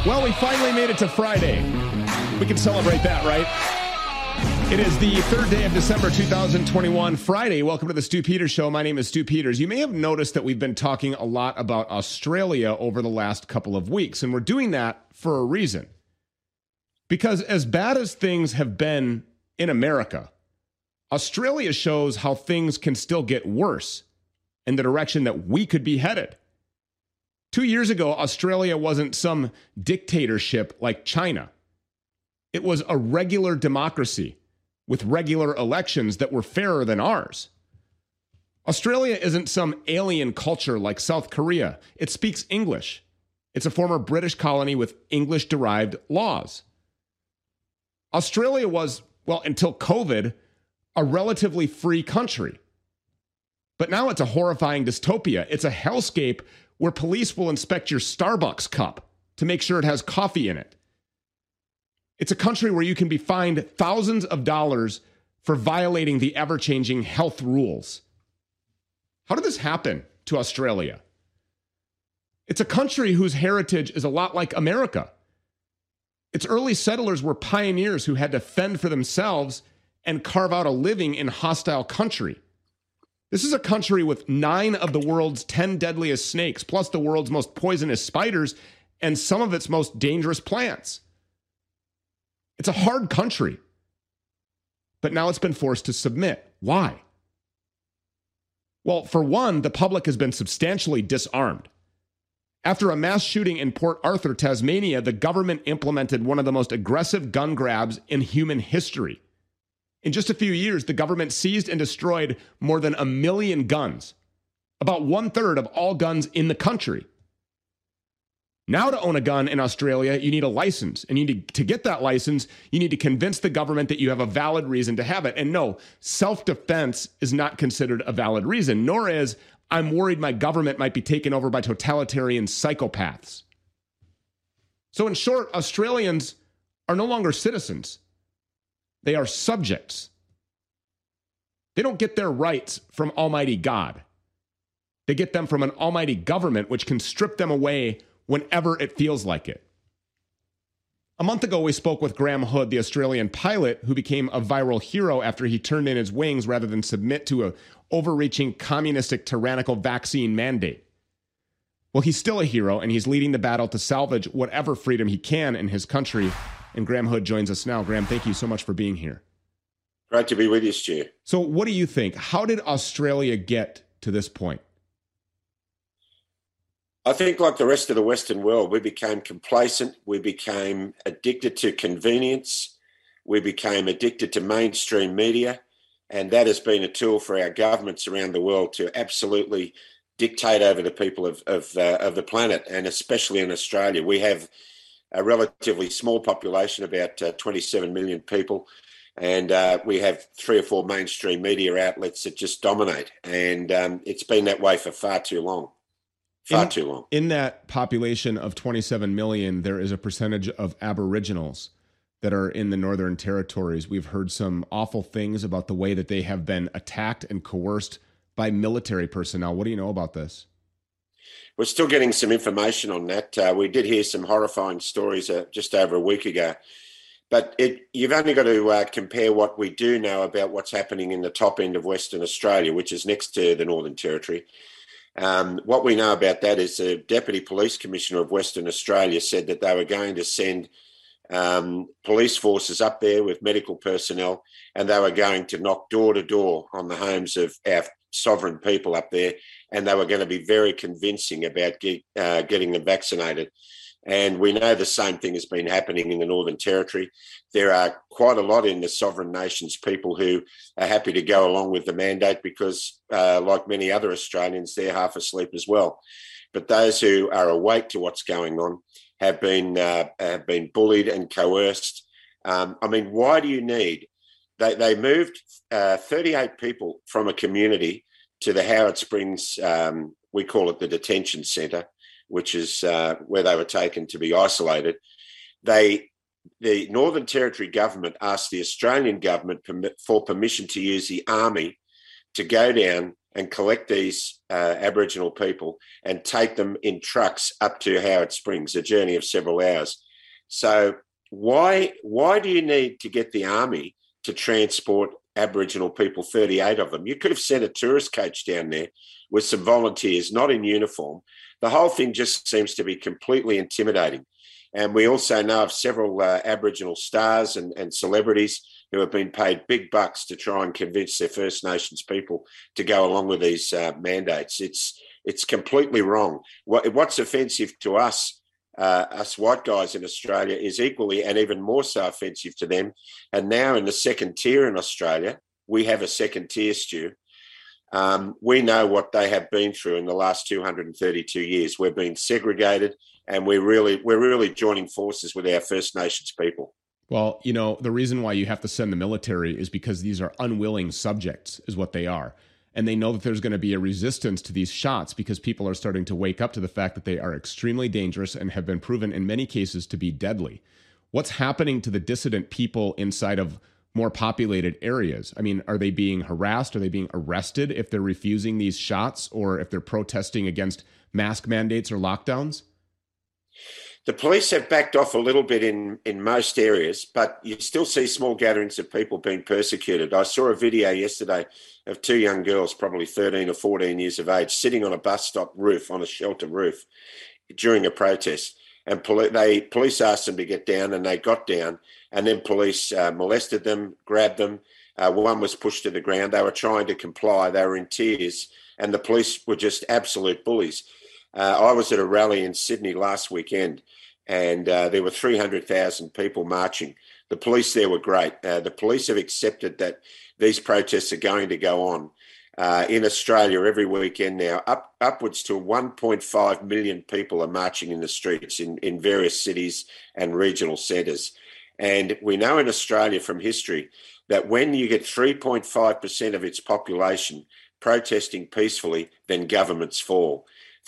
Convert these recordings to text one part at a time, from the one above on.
Well, we finally made it to Friday. We can celebrate that, right? It is the third day of December 2021, Friday. Welcome to the Stu Peters Show. My name is Stu Peters. You may have noticed that we've been talking a lot about Australia over the last couple of weeks, and we're doing that for a reason. Because as bad as things have been in America, Australia shows how things can still get worse in the direction that we could be headed. 2 years ago, Australia wasn't some dictatorship like China. It was a regular democracy with regular elections that were fairer than ours. Australia isn't some alien culture like South Korea. It speaks English. It's a former British colony with English-derived laws. Australia was, well, until COVID, a relatively free country. But now it's a horrifying dystopia. It's a hellscape where police will inspect your Starbucks cup to make sure it has coffee in it. It's a country where you can be fined thousands of dollars for violating the ever-changing health rules. How did this happen to Australia? It's a country whose heritage is a lot like America. Its early settlers were pioneers who had to fend for themselves and carve out a living in hostile country. This is a country with 9 of the world's 10 deadliest snakes, plus the world's most poisonous spiders, and some of its most dangerous plants. It's a hard country. But now it's been forced to submit. Why? Well, for one, the public has been substantially disarmed. After a mass shooting in Port Arthur, Tasmania, the government implemented one of the most aggressive gun grabs in human history. In just a few years, the government seized and destroyed more than 1 million guns, about 1/3 of all guns in the country. Now, to own a gun in Australia, you need a license. And to get that license, you need to convince the government that you have a valid reason to have it. And no, self-defense is not considered a valid reason, nor is I'm worried my government might be taken over by totalitarian psychopaths. So in short, Australians are no longer citizens. They are subjects. They don't get their rights from Almighty God. They get them from an almighty government which can strip them away whenever it feels like it. A month ago, we spoke with Graham Hood, the Australian pilot who became a viral hero after he turned in his wings rather than submit to an overreaching, communistic, tyrannical vaccine mandate. Well, he's still a hero, and he's leading the battle to salvage whatever freedom he can in his country. And Graham Hood joins us now. Graham, thank you so much for being here. Great to be with you, Stu. So what do you think? How did Australia get to this point? I think like the rest of the Western world, we became complacent. We became addicted to convenience. We became addicted to mainstream media. And that has been a tool for our governments around the world to absolutely dictate over the people of the planet, and especially in Australia. We have a relatively small population, about 27 million people, and we have 3 or 4 mainstream media outlets that just dominate. And it's been that way for far too long. Too long. In that population of 27 million, there is a percentage of Aboriginals that are in the Northern Territories. We've heard some awful things about the way that they have been attacked and coerced by military personnel. What do you know about this? We're still getting some information on that. We did hear some horrifying stories just over a week ago. But you've only got to compare what we do know about what's happening in the top end of Western Australia, which is next to the Northern Territory. What we know about that is the Deputy Police Commissioner of Western Australia said that they were going to send police forces up there with medical personnel, and they were going to knock door to door on the homes of our sovereign people up there, and they were going to be very convincing about getting them vaccinated. And we know the same thing has been happening in the Northern Territory. There are quite a lot in the sovereign nations people who are happy to go along with the mandate because, like many other Australians, they're half asleep as well. But those who are awake to what's going on have been bullied and coerced. Why do you need? They moved 38 people from a community to the Howard Springs, we call it the detention centre, which is where they were taken to be isolated. The Northern Territory government asked the Australian government for permission to use the army to go down and collect these Aboriginal people and take them in trucks up to Howard Springs, a journey of several hours. So why do you need to get the army to transport Aboriginal people, 38 of them? You could have sent a tourist coach down there with some volunteers, not in uniform. The whole thing just seems to be completely intimidating. And we also know of several Aboriginal stars and celebrities who have been paid big bucks to try and convince their First Nations people to go along with these mandates. It's completely wrong. What's offensive to us white guys in Australia is equally and even more so offensive to them. And now in the second tier in Australia, we have a second tier, Stu. We know what they have been through in the last 232 years. We're being segregated, and we're really joining forces with our First Nations people. Well, you know, the reason why you have to send the military is because these are unwilling subjects, is what they are. And they know that there's going to be a resistance to these shots because people are starting to wake up to the fact that they are extremely dangerous and have been proven in many cases to be deadly. What's happening to the dissident people inside of more populated areas? I mean, are they being harassed? Are they being arrested if they're refusing these shots or if they're protesting against mask mandates or lockdowns? The police have backed off a little bit in most areas, but you still see small gatherings of people being persecuted. I saw a video yesterday of two young girls, probably 13 or 14 years of age, sitting on a bus stop roof, on a shelter roof, during a protest. And police asked them to get down, and they got down. And then police molested them, grabbed them. One was pushed to the ground. They were trying to comply. They were in tears. And the police were just absolute bullies. I was at a rally in Sydney last weekend, and there were 300,000 people marching. The police there were great. The police have accepted that these protests are going to go on. In Australia every weekend now, upwards to 1.5 million people are marching in the streets in various cities and regional centres. And we know in Australia from history that when you get 3.5% of its population protesting peacefully, then governments fall.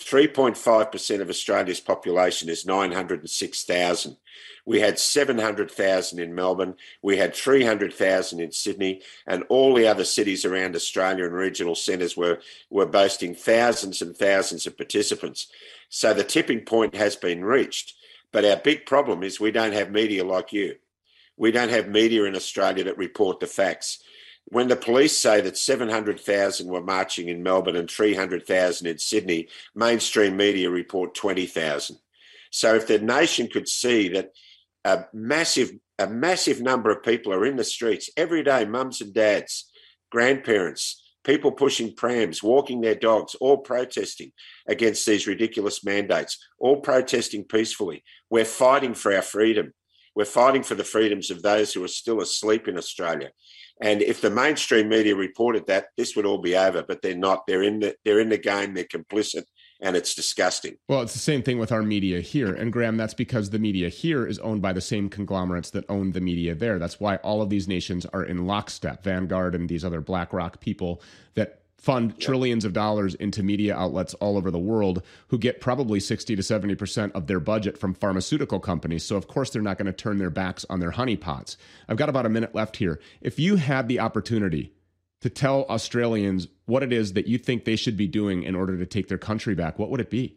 3.5% of Australia's population is 906,000. We had 700,000 in Melbourne. We had 300,000 in Sydney, and all the other cities around Australia and regional centres were boasting thousands and thousands of participants. So the tipping point has been reached. But our big problem is we don't have media like you. We don't have media in Australia that report the facts. When the police say that 700,000 were marching in Melbourne and 300,000 in Sydney, mainstream media report 20,000. So if the nation could see that a massive number of people are in the streets every day, mums and dads, grandparents, people pushing prams, walking their dogs, all protesting against these ridiculous mandates, all protesting peacefully. We're fighting for our freedom. We're fighting for the freedoms of those who are still asleep in Australia. And if the mainstream media reported that, this would all be over. But they're not. They're in the game. They're complicit, and it's disgusting. Well, it's the same thing with our media here. And Graham, that's because the media here is owned by the same conglomerates that own the media there. That's why all of these nations are in lockstep. Vanguard and these other BlackRock people that fund trillions of dollars into media outlets all over the world who get probably 60 to 70% of their budget from pharmaceutical companies. So, of course, they're not going to turn their backs on their honeypots. I've got about a minute left here. If you had the opportunity to tell Australians what it is that you think they should be doing in order to take their country back, what would it be?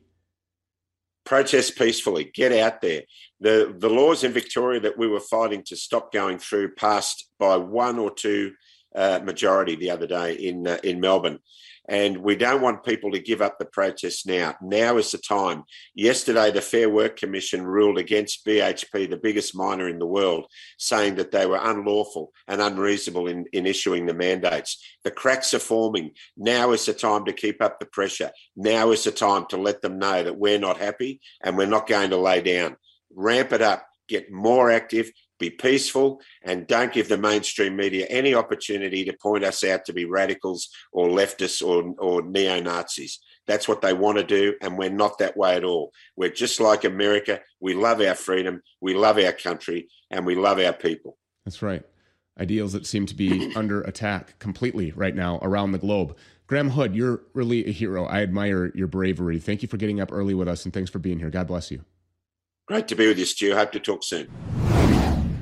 Protest peacefully. Get out there. The laws in Victoria that we were fighting to stop going through passed by 1 or 2 majority the other day in Melbourne. And we don't want people to give up the protests now. Now is the time. Yesterday, the Fair Work Commission ruled against BHP, the biggest miner in the world, saying that they were unlawful and unreasonable in issuing the mandates. The cracks are forming. Now is the time to keep up the pressure. Now is the time to let them know that we're not happy and we're not going to lay down. Ramp it up. Get more active. Be peaceful, and don't give the mainstream media any opportunity to point us out to be radicals or leftists or neo-Nazis. That's what they want to do, and we're not that way at all. We're just like America. We love our freedom, we love our country, and we love our people. That's right. Ideals that seem to be under attack completely right now around the globe. Graham Hood, you're really a hero. I admire your bravery. Thank you for getting up early with us, and thanks for being here. God bless you. Great to be with you, Stu. Hope to talk soon.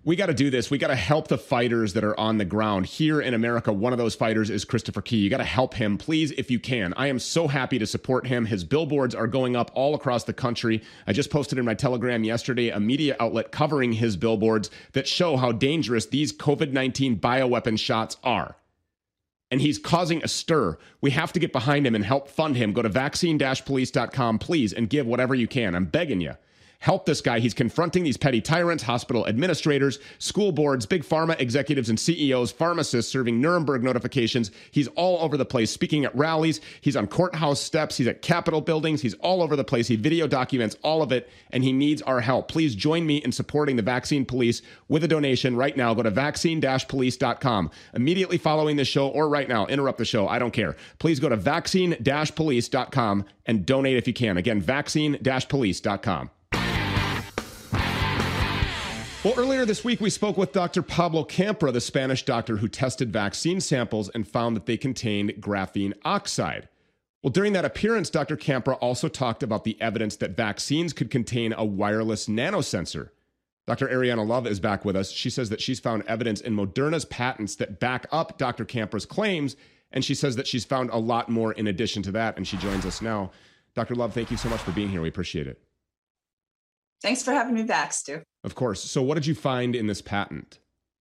We got to do this. We got to help the fighters that are on the ground here in America. One of those fighters is Christopher Key. You got to help him, please, if you can. I am so happy to support him. His billboards are going up all across the country. I just posted in my Telegram yesterday a media outlet covering his billboards that show how dangerous these COVID-19 bioweapon shots are. And he's causing a stir. We have to get behind him and help fund him. Go to vaccine-police.com, please, and give whatever you can. I'm begging you. Help this guy. He's confronting these petty tyrants, hospital administrators, school boards, big pharma executives and CEOs, pharmacists serving Nuremberg notifications. He's all over the place, speaking at rallies. He's on courthouse steps. He's at Capitol buildings. He's all over the place. He video documents all of it, and he needs our help. Please join me in supporting the Vaccine Police with a donation right now. Go to vaccine-police.com. Immediately following this show, or right now, interrupt the show. I don't care. Please go to vaccine-police.com and donate if you can. Again, vaccine-police.com. Well, earlier this week, we spoke with Dr. Pablo Campra, the Spanish doctor who tested vaccine samples and found that they contained graphene oxide. Well, during that appearance, Dr. Campra also talked about the evidence that vaccines could contain a wireless nanosensor. Dr. Ariana Love is back with us. She says that she's found evidence in Moderna's patents that back up Dr. Campra's claims, and she says that she's found a lot more in addition to that, and she joins us now. Dr. Love, thank you so much for being here. We appreciate it. Thanks for having me back, Stu. Of course. So what did you find in this patent?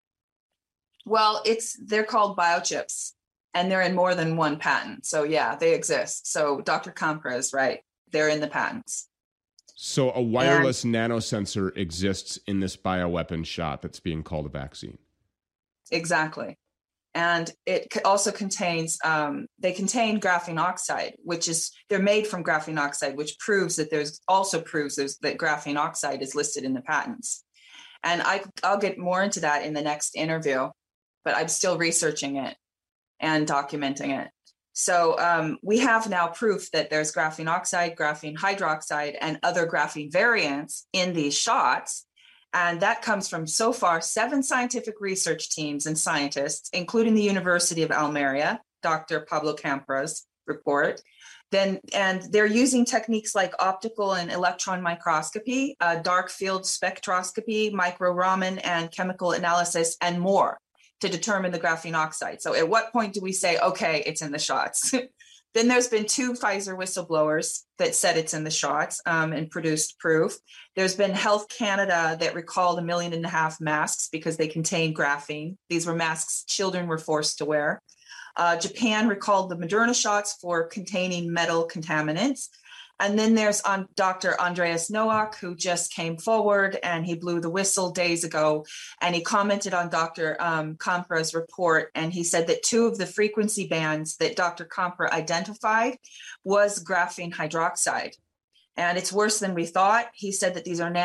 Well, they're called biochips, and they're in more than one patent. So yeah, they exist. So Dr. Campra is right. They're in the patents. So a wireless nanosensor exists in this bioweapon shot that's being called a vaccine. Exactly. And it also contains, they contain graphene oxide, they're made from graphene oxide, which proves that that graphene oxide is listed in the patents. And I'll get more into that in the next interview, but I'm still researching it and documenting it. So we have now proof that there's graphene oxide, graphene hydroxide, and other graphene variants in these shots. And that comes from, so far, 7 scientific research teams and scientists, including the University of Almeria, Dr. Pablo Campra's report. And they're using techniques like optical and electron microscopy, dark field spectroscopy, micro-Raman, and chemical analysis, and more to determine the graphene oxide. So at what point do we say, okay, it's in the shots? Then there's been 2 Pfizer whistleblowers that said it's in the shots and produced proof. There's been Health Canada that recalled 1.5 million masks because they contain graphene. These were masks children were forced to wear. Japan recalled the Moderna shots for containing metal contaminants. And then there's Dr. Andreas Nowak, who just came forward and he blew the whistle days ago. And he commented on Dr. Campra's report. And he said that 2 of the frequency bands that Dr. Campra identified was graphene hydroxide. And it's worse than we thought. He said that these are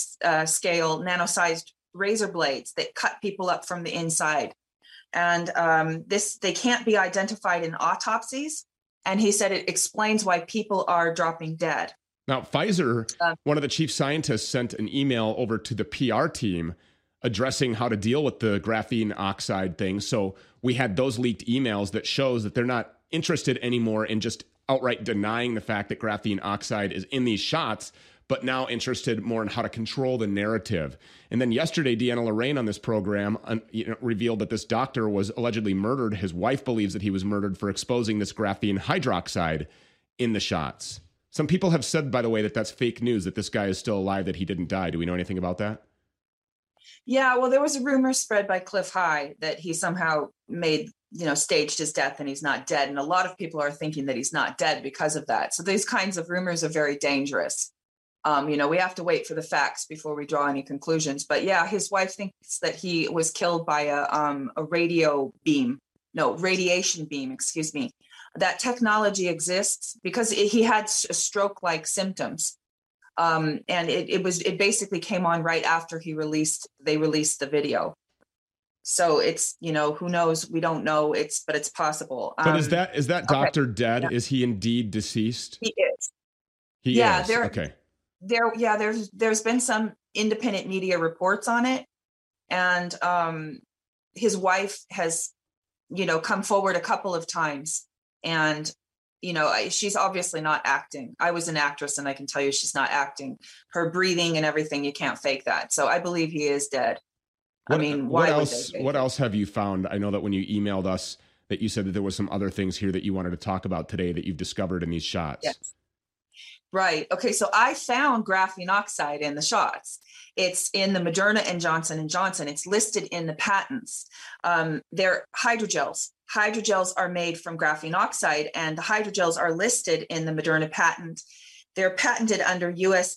nano-sized razor blades that cut people up from the inside. And they can't be identified in autopsies. And he said it explains why people are dropping dead. Now, Pfizer, one of the chief scientists, sent an email over to the PR team addressing how to deal with the graphene oxide thing. So we had those leaked emails that shows that they're not interested anymore in just outright denying the fact that graphene oxide is in these shots, but now interested more in how to control the narrative. And then yesterday, Deanna Lorraine on this program revealed that this doctor was allegedly murdered. His wife believes that he was murdered for exposing this graphene hydroxide in the shots. Some people have said, by the way, that that's fake news, that this guy is still alive, that he didn't die. Do we know anything about that? Yeah, well, there was a rumor spread by Cliff High that he somehow staged his death and he's not dead. And a lot of people are thinking that he's not dead because of that. So these kinds of rumors are very dangerous. We have to wait for the facts before we draw any conclusions. But yeah, his wife thinks that he was killed by a radiation beam. That technology exists because he had stroke-like symptoms. And it basically came on right after they released the video. So it's, who knows? We don't know. But it's possible. But is that doctor dead? Yeah. Is he indeed deceased? He is. He is. Okay. There's been some independent media reports on it, and his wife has, come forward a couple of times, and she's obviously not acting. I was an actress, and I can tell you she's not acting. Her breathing and everything, you can't fake that. So I believe he is dead. I mean, why would they? What else have you found? I know that when you emailed us that you said that there was some other things here that you wanted to talk about today that you've discovered in these shots. Yes. Right. Okay. So I found graphene oxide in the shots. It's in the Moderna and Johnson & Johnson. It's listed in the patents. They're hydrogels. Hydrogels are made from graphene oxide, and the hydrogels are listed in the Moderna patent. They're patented under US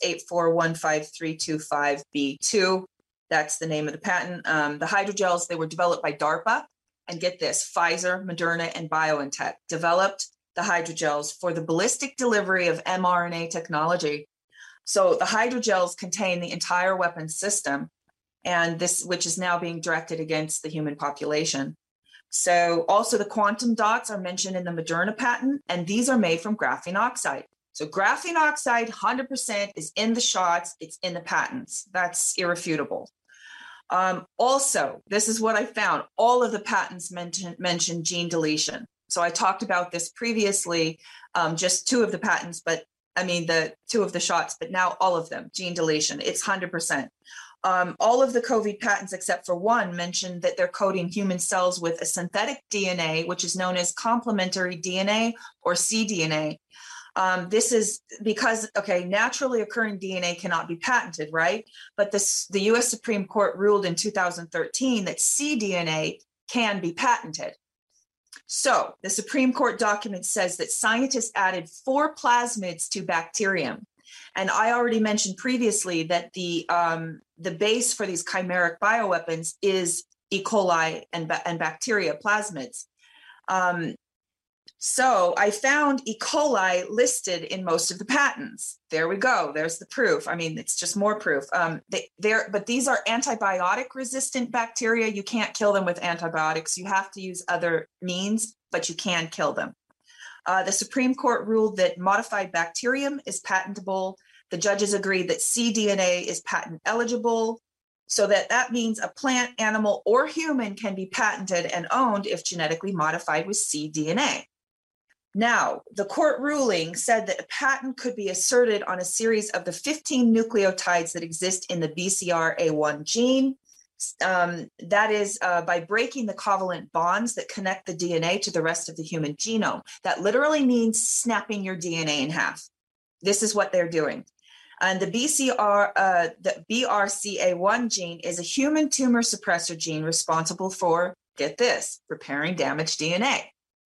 8415325B2. That's the name of the patent. The hydrogels, they were developed by DARPA. And get this, Pfizer, Moderna, and BioNTech developed the hydrogels for the ballistic delivery of mRNA technology. So the hydrogels contain the entire weapons system, and this, which is now being directed against the human population. So also the quantum dots are mentioned in the Moderna patent, and these are made from graphene oxide. So graphene oxide, 100% is in the shots, it's in the patents. That's irrefutable. Also, this is what I found. All of the patents mention gene deletion. So I talked about this previously, just two of the patents, but I mean, the two of the shots, but now all of them, gene deletion, it's 100%. All of the COVID patents, except for one, mention that they're coating human cells with a synthetic DNA, which is known as complementary DNA or cDNA. This is because, okay, naturally occurring DNA cannot be patented, right? But the US Supreme Court ruled in 2013 that cDNA can be patented. So the Supreme Court document says that scientists added 4 plasmids to bacterium. And I already mentioned previously that the base for these chimeric bioweapons is E. coli and bacteria plasmids. So I found E. coli listed in most of the patents. There we go. There's the proof. I mean, it's just more proof. But these are antibiotic resistant bacteria. You can't kill them with antibiotics. You have to use other means, but you can kill them. The Supreme Court ruled that modified bacterium is patentable. The judges agreed that cDNA is patent eligible. So that means a plant, animal, or human can be patented and owned if genetically modified with cDNA. Now, the court ruling said that a patent could be asserted on a series of the 15 nucleotides that exist in the BCR-A1 gene. That is by breaking the covalent bonds that connect the DNA to the rest of the human genome. That literally means snapping your DNA in half. This is what they're doing. And the BRCA1 gene is a human tumor suppressor gene responsible for, get this, repairing damaged DNA.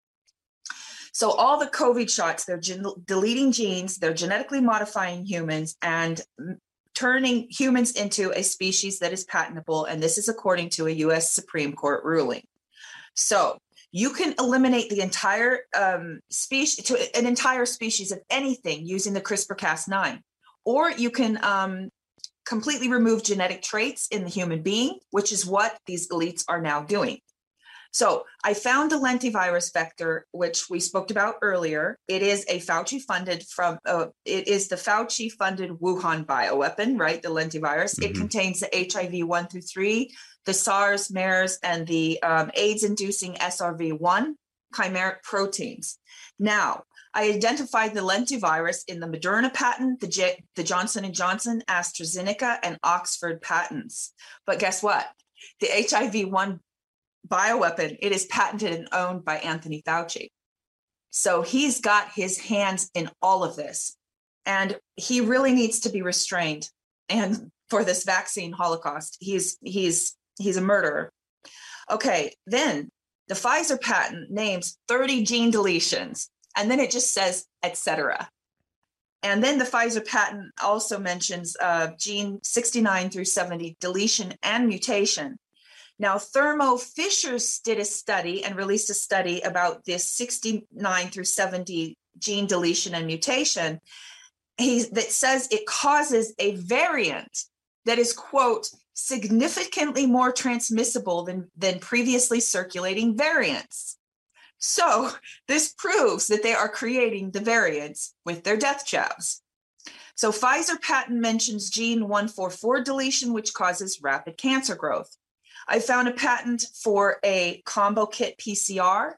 So all the COVID shots, they're deleting genes, they're genetically modifying humans and turning humans into a species that is patentable. And this is according to a US Supreme Court ruling. So you can eliminate the entire species, to an entire species of anything using the CRISPR-Cas9, or you can completely remove genetic traits in the human being, which is what these elites are now doing. So I found the lentivirus vector, which we spoke about earlier. It is a Fauci-funded it is the Fauci-funded Wuhan bioweapon, right? The lentivirus. Mm-hmm. It contains the HIV 1 through 3, the SARS, MERS, and the AIDS-inducing SRV1 chimeric proteins. Now, I identified the lentivirus in the Moderna patent, the Johnson & Johnson, AstraZeneca, and Oxford patents. But guess what? The HIV-1 bioweapon, it is patented and owned by Anthony Fauci. So he's got his hands in all of this, and he really needs to be restrained. And for this vaccine holocaust, he's a murderer. Okay, then the Pfizer patent names 30 gene deletions, and then it just says, etc. And then the Pfizer patent also mentions gene 69 through 70 deletion and mutation. Now, Thermo Fisher did a study and released a study about this 69 through 70 gene deletion and mutation that says it causes a variant that is, quote, significantly more transmissible than previously circulating variants. So this proves that they are creating the variants with their death jabs. So Pfizer patent mentions gene 144 deletion, which causes rapid cancer growth. I found a patent for a combo kit PCR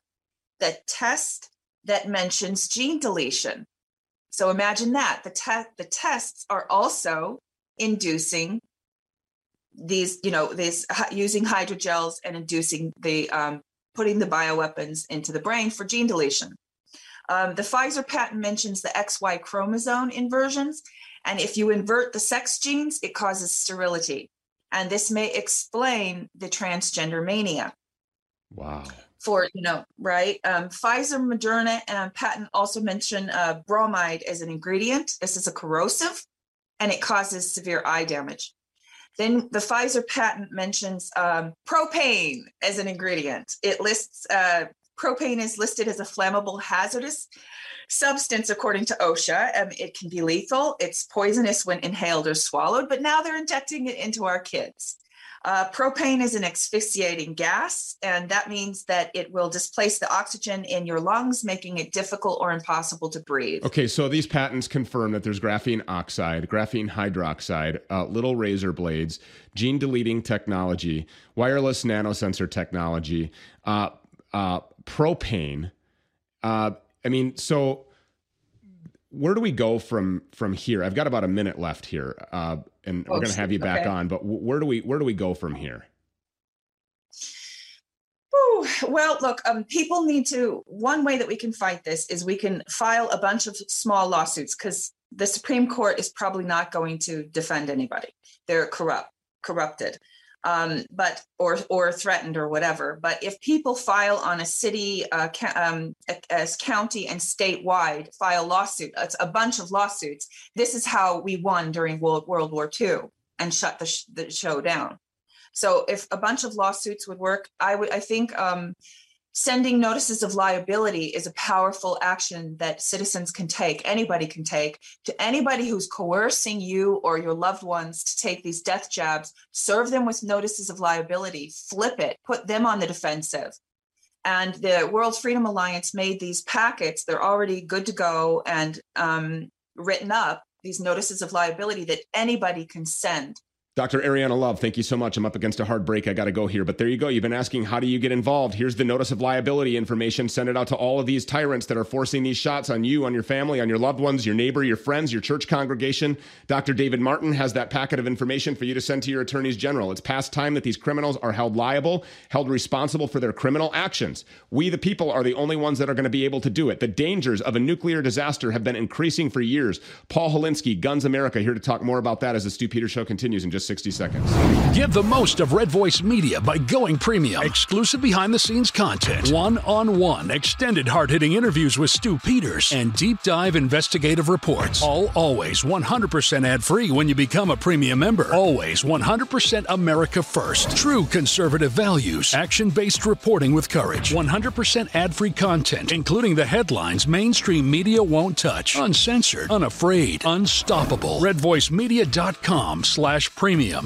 that mentions gene deletion. So imagine that the tests are also inducing these using hydrogels and inducing putting the bioweapons into the brain for gene deletion. The Pfizer patent mentions the XY chromosome inversions, and if you invert the sex genes, it causes sterility. And this may explain the transgender mania. Wow. Right? Pfizer Moderna patent also mention bromide as an ingredient. This is a corrosive, and it causes severe eye damage. Then the Pfizer patent mentions propane as an ingredient. It lists propane is listed as a flammable hazardous substance according to OSHA. It can be lethal. It's poisonous when inhaled or swallowed, but now they're injecting it into our kids. Propane is an asphyxiating gas, and that means that it will displace the oxygen in your lungs, making it difficult or impossible to breathe. Okay, so these patents confirm that there's graphene oxide, graphene hydroxide, little razor blades, gene deleting technology, wireless nanosensor technology, propane. So where do we go from here? I've got about a minute left here, and we're going to have you back on. But where do we go from here? Ooh, well, look, people need to. One way that we can fight this is we can file a bunch of small lawsuits, because the Supreme Court is probably not going to defend anybody. They're corrupted. Or threatened or whatever. But if people file on a city, as county and statewide, file lawsuit, it's a bunch of lawsuits. This is how we won during World War II and shut the show down. So if a bunch of lawsuits would work, I think sending notices of liability is a powerful action that citizens can take, anybody can take, to anybody who's coercing you or your loved ones to take these death jabs. Serve them with notices of liability, flip it, put them on the defensive. And the World Freedom Alliance made these packets. They're already good to go and written up, these notices of liability that anybody can send. Dr. Ariana Love, thank you so much. I'm up against a hard break. I got to go here. But there you go. You've been asking, how do you get involved? Here's the notice of liability information. Send it out to all of these tyrants that are forcing these shots on you, on your family, on your loved ones, your neighbor, your friends, your church congregation. Dr. David Martin has that packet of information for you to send to your attorneys general. It's past time that these criminals are held liable, held responsible for their criminal actions. We, the people, are the only ones that are going to be able to do it. The dangers of a nuclear disaster have been increasing for years. Paul Holinsky, Guns America, here to talk more about that as the Stu Peters Show continues in just 60 seconds. Give the most of Red Voice Media by going premium. Exclusive behind-the-scenes content, one-on-one extended hard-hitting interviews with Stu Peters, and deep-dive investigative reports. All always 100% ad-free when you become a premium member. Always 100% America first. True conservative values. Action-based reporting with courage. 100% ad-free content, including the headlines mainstream media won't touch. Uncensored, unafraid, unstoppable. RedVoiceMedia.com/premium.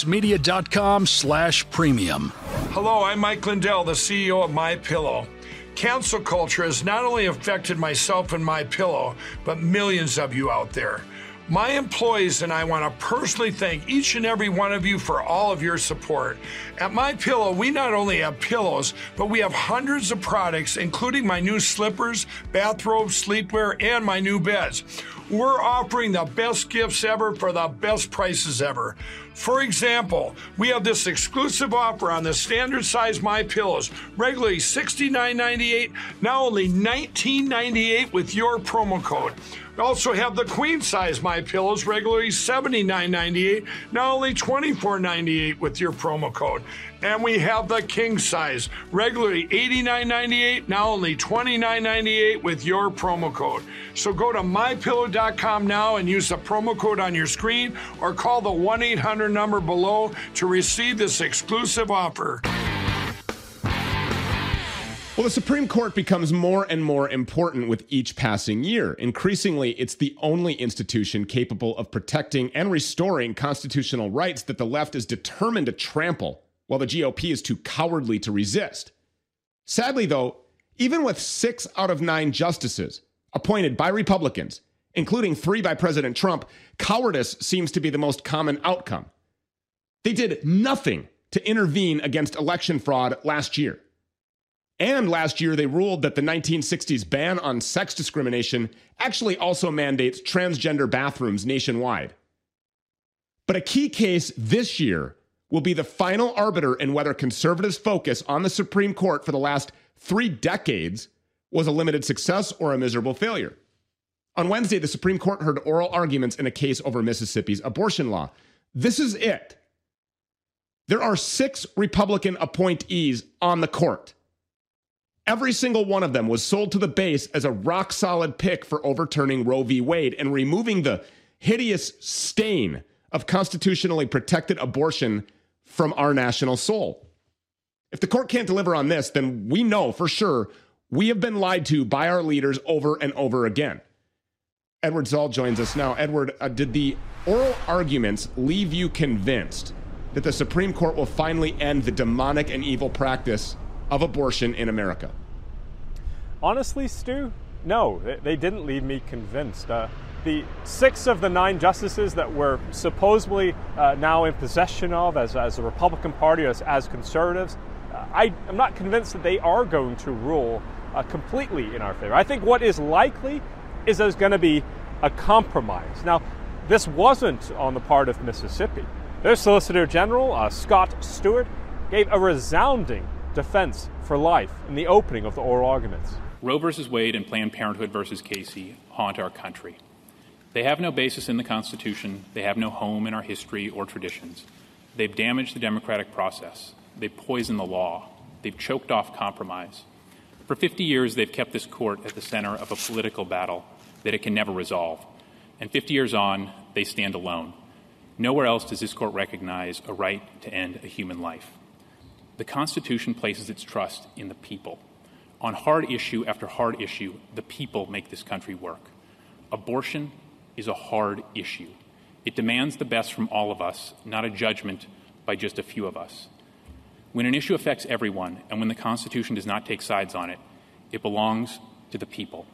RedVoiceMedia.com/premium. Hello, I'm Mike Lindell, the CEO of MyPillow. Cancel culture has not only affected myself and MyPillow, but millions of you out there. My employees and I want to personally thank each and every one of you for all of your support. At MyPillow, we not only have pillows, but we have hundreds of products, including my new slippers, bathrobes, sleepwear, and my new beds. We're offering the best gifts ever for the best prices ever. For example, we have this exclusive offer on the standard size MyPillows, regularly $69.98, now only $19.98 with your promo code. We also have the queen size MyPillows, regularly $79.98, now only $24.98 with your promo code. And we have the king size, regularly $89.98, now only $29.98 with your promo code. So go to MyPillow.com now and use the promo code on your screen, or call the 1-800 number below to receive this exclusive offer. Well, the Supreme Court becomes more and more important with each passing year. Increasingly, it's the only institution capable of protecting and restoring constitutional rights that the left is determined to trample, while the GOP is too cowardly to resist. Sadly, though, even with 6 out of 9 justices appointed by Republicans, including 3 by President Trump, cowardice seems to be the most common outcome. They did nothing to intervene against election fraud last year. And last year, they ruled that the 1960s ban on sex discrimination actually also mandates transgender bathrooms nationwide. But a key case this year will be the final arbiter in whether conservatives' focus on the Supreme Court for the last 3 decades was a limited success or a miserable failure. On Wednesday, the Supreme Court heard oral arguments in a case over Mississippi's abortion law. This is it. There are 6 Republican appointees on the court. Every single one of them was sold to the base as a rock-solid pick for overturning Roe v. Wade and removing the hideous stain of constitutionally protected abortion from our national soul. If the court can't deliver on this, then we know for sure we have been lied to by our leaders over and over again. Edward Zoll joins us now. Edward, did the oral arguments leave you convinced that the Supreme Court will finally end the demonic and evil practice of abortion in America? Honestly, Stu, no, they didn't leave me convinced. The 6 of the 9 justices that we're supposedly now in possession of as the Republican Party, as conservatives, I'm not convinced that they are going to rule completely in our favor. I think what is likely is there's going to be a compromise. Now, this wasn't on the part of Mississippi. Their Solicitor General, Scott Stewart, gave a resounding defense for life in the opening of the oral arguments. Roe versus Wade and Planned Parenthood versus Casey haunt our country. They have no basis in the Constitution. They have no home in our history or traditions. They've damaged the democratic process. They've poisoned the law. They've choked off compromise. For 50 years, they've kept this court at the center of a political battle that it can never resolve. And 50 years on, they stand alone. Nowhere else does this court recognize a right to end a human life. The Constitution places its trust in the people. On hard issue after hard issue, the people make this country work. Abortion is a hard issue. It demands the best from all of us, not a judgment by just a few of us. When an issue affects everyone, and when the Constitution does not take sides on it, it belongs to the people.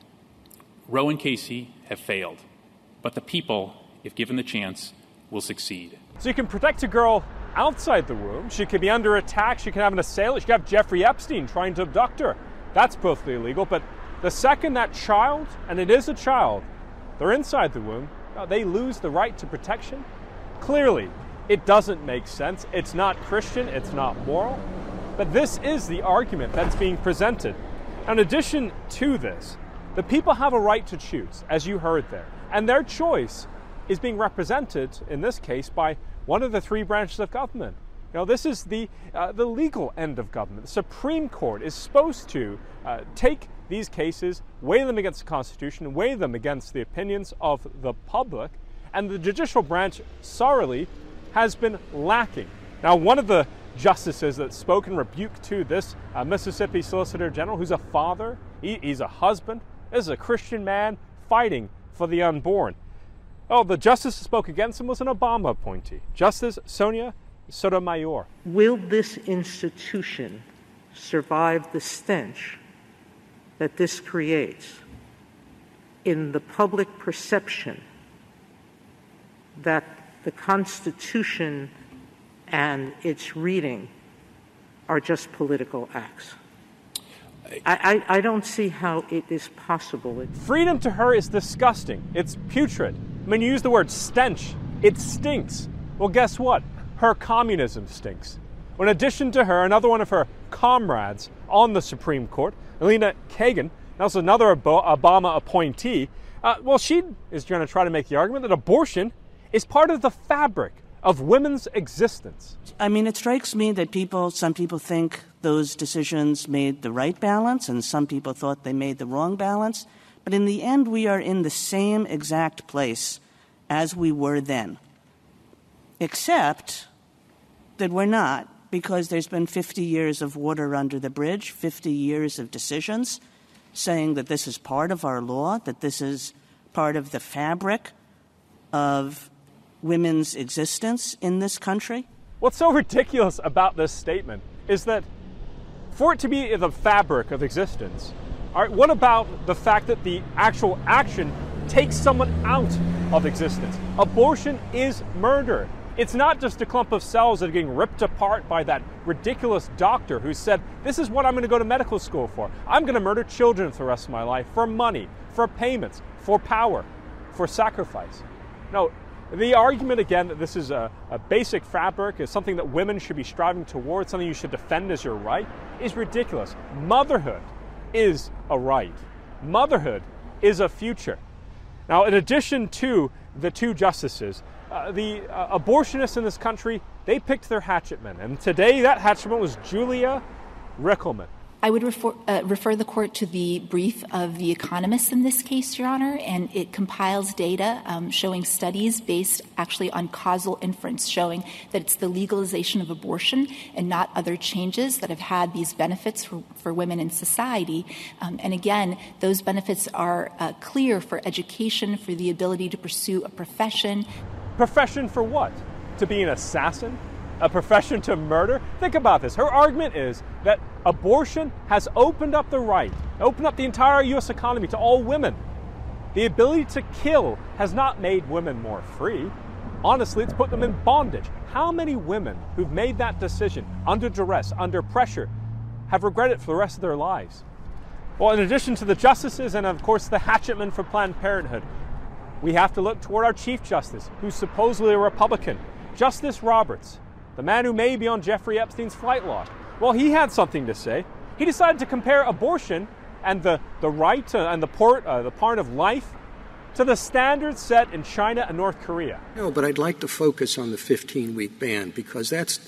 Roe and Casey have failed, but the people, if given the chance, will succeed. So you can protect a girl outside the womb. She could be under attack. She can have an assailant. She could have Jeffrey Epstein trying to abduct her. That's perfectly illegal. But the second that child, and it is a child, they're inside the womb, they lose the right to protection. Clearly, it doesn't make sense. It's not Christian. It's not moral. But this is the argument that's being presented. In addition to this, the people have a right to choose, as you heard there. And their choice is being represented, in this case, by one of the 3 branches of government. You know, this is the legal end of government. The Supreme Court is supposed to take these cases, weigh them against the Constitution, weigh them against the opinions of the public, and the judicial branch, sorrily, has been lacking. Now, one of the justices that spoke in rebuke to this Mississippi Solicitor General, who's a father, he's a husband, this is a Christian man fighting for the unborn. Oh, the justice who spoke against him was an Obama appointee, Justice Sonia Sotomayor. Will this institution survive the stench that this creates in the public perception that the Constitution and its reading are just political acts? I don't see how it is possible. Freedom to her is disgusting. It's putrid. When you use the word stench, it stinks. Well, guess what? Her communism stinks. Well, in addition to her, another one of her comrades on the Supreme Court, Elena Kagan, also another Obama appointee, she is going to try to make the argument that abortion is part of the fabric of women's existence. I mean, it strikes me that some people think those decisions made the right balance and some people thought they made the wrong balance. But in the end, we are in the same exact place as we were then. Except that we're not, because there's been 50 years of water under the bridge, 50 years of decisions saying that this is part of our law, that this is part of the fabric of women's existence in this country. What's so ridiculous about this statement is that for it to be the fabric of existence, all right, what about the fact that the actual action takes someone out of existence? Abortion is murder. It's not just a clump of cells that are getting ripped apart by that ridiculous doctor who said, this is what I'm going to go to medical school for. I'm going to murder children for the rest of my life for money, for payments, for power, for sacrifice. No, The argument, again, that this is a basic fabric, is something that women should be striving towards, something you should defend as your right, is ridiculous. Motherhood is a right. Motherhood is a future. Now, in addition to the two justices, the abortionists in this country, they picked their hatchetman. And today, that hatchetman was Julia Rikelman. I would refer the court to the brief of The Economist in this case, Your Honor, and it compiles data showing studies based actually on causal inference, showing that it's the legalization of abortion and not other changes that have had these benefits for women in society. And again, those benefits are clear for education, for the ability to pursue a profession. Profession for what? To be an assassin? A profession to murder? Think about this. Her argument is that abortion has opened up the right, opened up the entire U.S. economy to all women. The ability to kill has not made women more free. Honestly, it's put them in bondage. How many women who've made that decision under duress, under pressure, have regretted it for the rest of their lives? Well, in addition to the justices and, of course, the hatchetman for Planned Parenthood, we have to look toward our Chief Justice, who's supposedly a Republican, Justice Roberts, the man who may be on Jeffrey Epstein's flight log. Well, he had something to say. He decided to compare abortion and the right and the part of life to the standards set in China and North Korea. No, but I'd like to focus on the 15-week ban because that's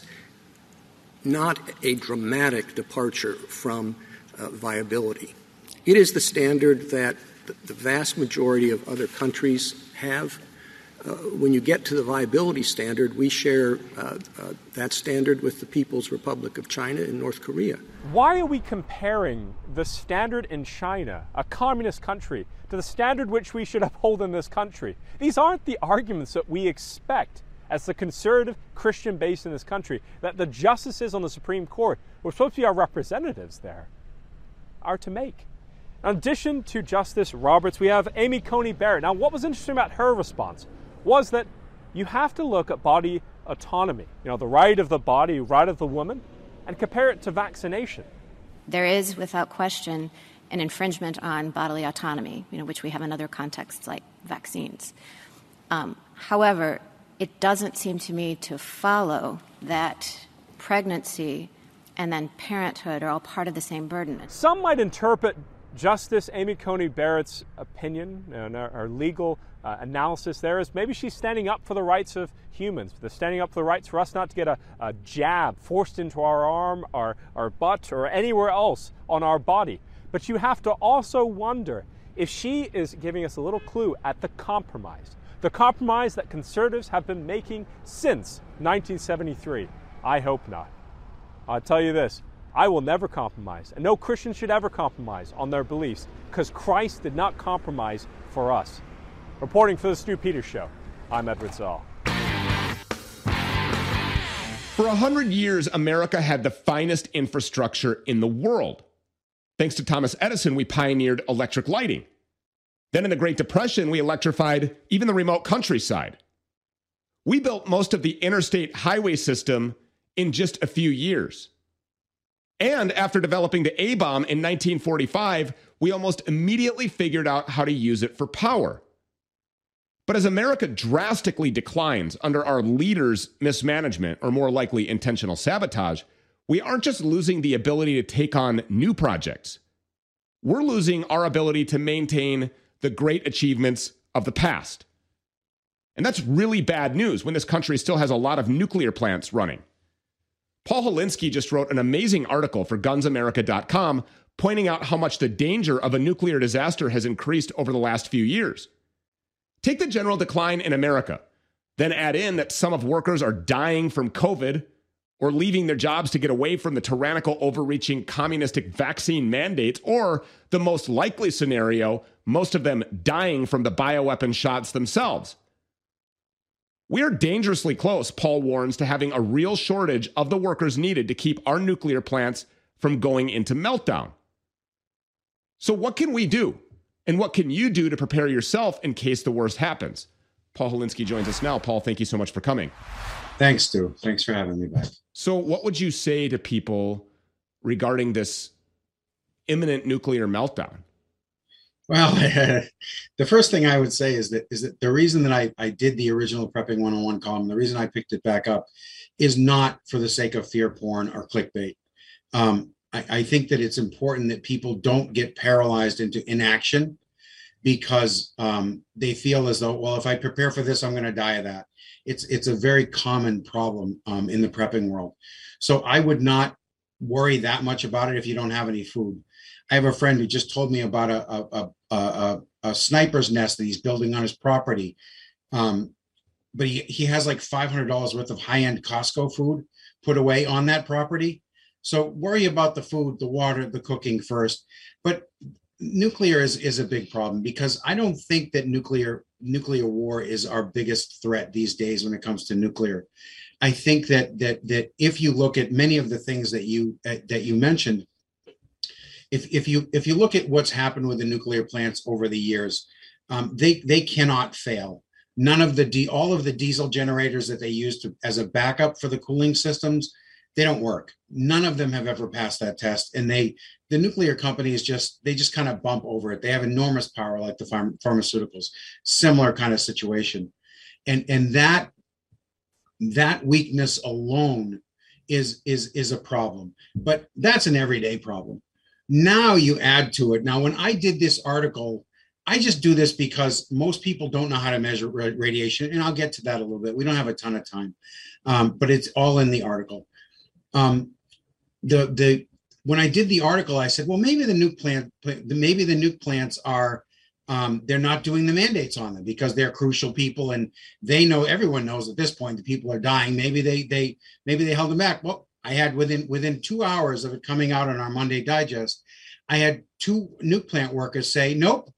not a dramatic departure from viability. It is the standard that the vast majority of other countries have. When you get to the viability standard, we share that standard with the People's Republic of China and North Korea. Why are we comparing the standard in China, a communist country, to the standard which we should uphold in this country? These aren't the arguments that we expect as the conservative Christian base in this country, that the justices on the Supreme Court, who are supposed to be our representatives there, are to make. In addition to Justice Roberts, we have Amy Coney Barrett. Now, what was interesting about her response was that you have to look at body autonomy, the right of the body, right of the woman, and compare it to vaccination. There is, without question, an infringement on bodily autonomy, which we have in other contexts like vaccines. However, it doesn't seem to me to follow that pregnancy and then parenthood are all part of the same burden. Some might interpret Justice Amy Coney Barrett's opinion and our legal analysis there is maybe she's standing up for the rights of humans. They're standing up for the rights for us not to get a jab forced into our arm, our butt, or anywhere else on our body. But you have to also wonder if she is giving us a little clue at the compromise that conservatives have been making since 1973. I hope not. I'll tell you this. I will never compromise, and no Christian should ever compromise on their beliefs, because Christ did not compromise for us. Reporting for the Stu Peters Show, I'm Edward Zoll. For 100 years, America had the finest infrastructure in the world. Thanks to Thomas Edison, we pioneered electric lighting. Then in the Great Depression, we electrified even the remote countryside. We built most of the interstate highway system in just a few years. And after developing the A-bomb in 1945, we almost immediately figured out how to use it for power. But as America drastically declines under our leaders' mismanagement, or more likely intentional sabotage, we aren't just losing the ability to take on new projects. We're losing our ability to maintain the great achievements of the past. And that's really bad news when this country still has a lot of nuclear plants running. Paul Holinsky just wrote an amazing article for GunsAmerica.com pointing out how much the danger of a nuclear disaster has increased over the last few years. Take the general decline in America, then add in that some of workers are dying from COVID or leaving their jobs to get away from the tyrannical, overreaching, communistic vaccine mandates, or the most likely scenario, most of them dying from the bioweapon shots themselves. We are dangerously close, Paul warns, to having a real shortage of the workers needed to keep our nuclear plants from going into meltdown. So what can we do? And what can you do to prepare yourself in case the worst happens? Paul Holinsky joins us now. Paul, thank you so much for coming. Thanks, Stu. Thanks for having me back. So what would you say to people regarding this imminent nuclear meltdown? Well, the first thing I would say is that the reason that I did the original Prepping 101 column, the reason I picked it back up, is not for the sake of fear porn or clickbait. I think that it's important that people don't get paralyzed into inaction because they feel as though, well, if I prepare for this, I'm going to die of that. It's a very common problem in the prepping world. So I would not worry that much about it if you don't have any food. I have a friend who just told me about a sniper's nest that he's building on his property. But he has like $500 worth of high-end Costco food put away on that property. So worry about the food, the water, the cooking first. But nuclear is a big problem because I don't think that nuclear war is our biggest threat these days when it comes to nuclear. I think that if you look at many of the things that you mentioned, if you look at what's happened with the nuclear plants over the years, they cannot fail. All of the diesel generators that they use as a backup for the cooling systems, they don't work. None of them have ever passed that test. And the nuclear companies just kind of bump over it. They have enormous power, like the pharmaceuticals, similar kind of situation. And that weakness alone is a problem. But that's an everyday problem. Now you add to it. Now, when I did this article, I just do this because most people don't know how to measure radiation, and I'll get to that a little bit. We don't have a ton of time, but it's all in the article. When I did the article, I said, well, maybe the nuke plants are they're not doing the mandates on them because they're crucial people, and everyone knows at this point that people are dying. Maybe they held them back. Well, I had within 2 hours of it coming out on our Monday Digest, I had 2 nuke plant workers say, nope.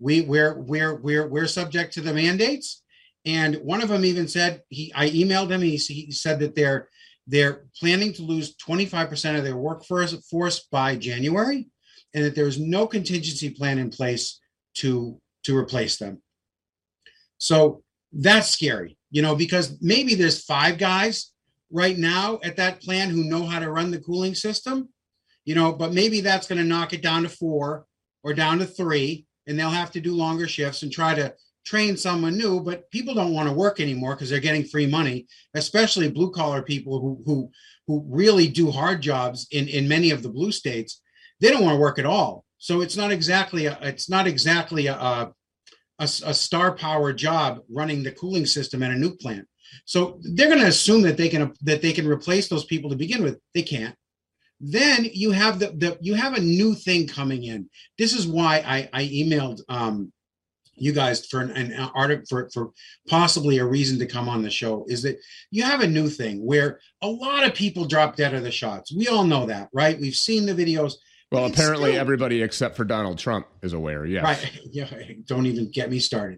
We're subject to the mandates, and one of them even said I emailed him. He said that they're planning to lose 25% of their workforce by January, and that there's no contingency plan in place to replace them. So that's scary, because maybe there's 5 guys right now at that plant who know how to run the cooling system, but maybe that's going to knock it down to 4 or down to 3. And they'll have to do longer shifts and try to train someone new, but people don't want to work anymore because they're getting free money, especially blue collar people who really do hard jobs in many of the blue states. They don't want to work at all. So it's not exactly a star power job running the cooling system at a nuke plant. So they're going to assume that they can replace those people to begin with. They can't. Then you have you have a new thing coming in. This is why I emailed you guys for an article for possibly a reason to come on the show, is that you have a new thing where a lot of people drop dead of the shots. We all know that, right? We've seen the videos. Well, apparently everybody except for Donald Trump is aware. Yes. Right. Yeah. Don't even get me started.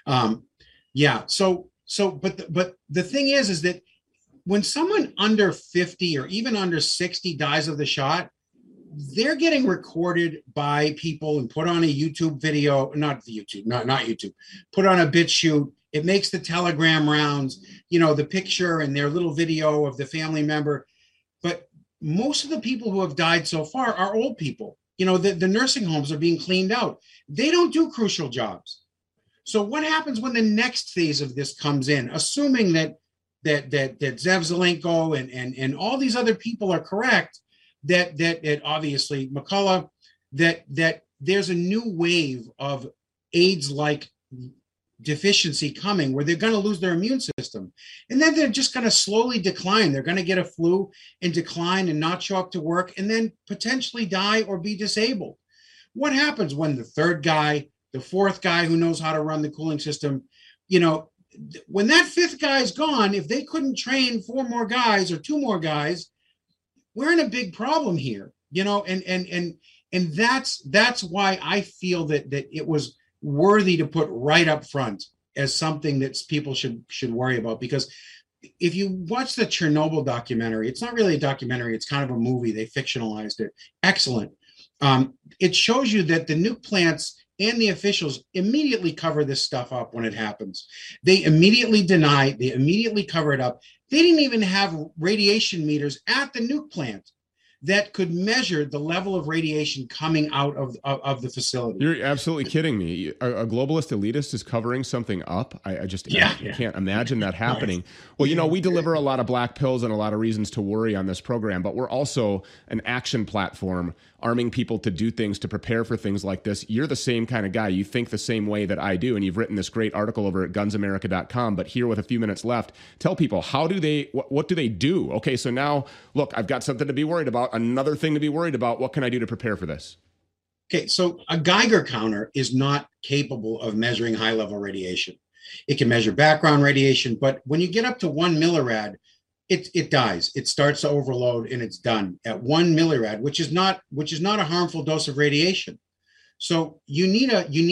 Yeah. So, but the thing is that when someone under 50 or even under 60 dies of the shot, they're getting recorded by people and put on a YouTube video, not YouTube, put on a BitChute. It makes the Telegram rounds, the picture and their little video of the family member. But most of the people who have died so far are old people. The nursing homes are being cleaned out. They don't do crucial jobs. So what happens when the next phase of this comes in, assuming that Zev Zelenko and all these other people are correct, that obviously McCullough, that there's a new wave of AIDS-like deficiency coming where they're going to lose their immune system. And then they're just going to slowly decline. They're going to get a flu and decline and not show up to work and then potentially die or be disabled. What happens when the 3rd guy, the 4th guy who knows how to run the cooling system, when that 5th guy is gone, if they couldn't train 4 more guys or 2 more guys, we're in a big problem here, and that's why I feel that it was worthy to put right up front as something that people should worry about. Because if you watch the Chernobyl documentary, it's not really a documentary, it's kind of a movie. They fictionalized it. Excellent. It shows you that the nuke plants and the officials immediately cover this stuff up when it happens. They immediately deny, they immediately cover it up. They didn't even have radiation meters at the nuke plant. that could measure the level of radiation coming out of the facility. You're absolutely kidding me. A globalist elitist is covering something up. I can't imagine that happening. Well, we deliver a lot of black pills and a lot of reasons to worry on this program, but we're also an action platform arming people to do things, to prepare for things like this. You're the same kind of guy. You think the same way that I do, and you've written this great article over at gunsamerica.com. But here, with a few minutes left, tell people, what do they do? Okay, so now, look, I've got something to be worried about, another thing to be worried about. What can I do to prepare for this? Okay, so a Geiger counter is not capable of measuring high-level radiation. It can measure background radiation, but when you get up to 1 millirad, it dies. It starts to overload and it's done at 1 millirad, which is not a harmful dose of radiation. So you need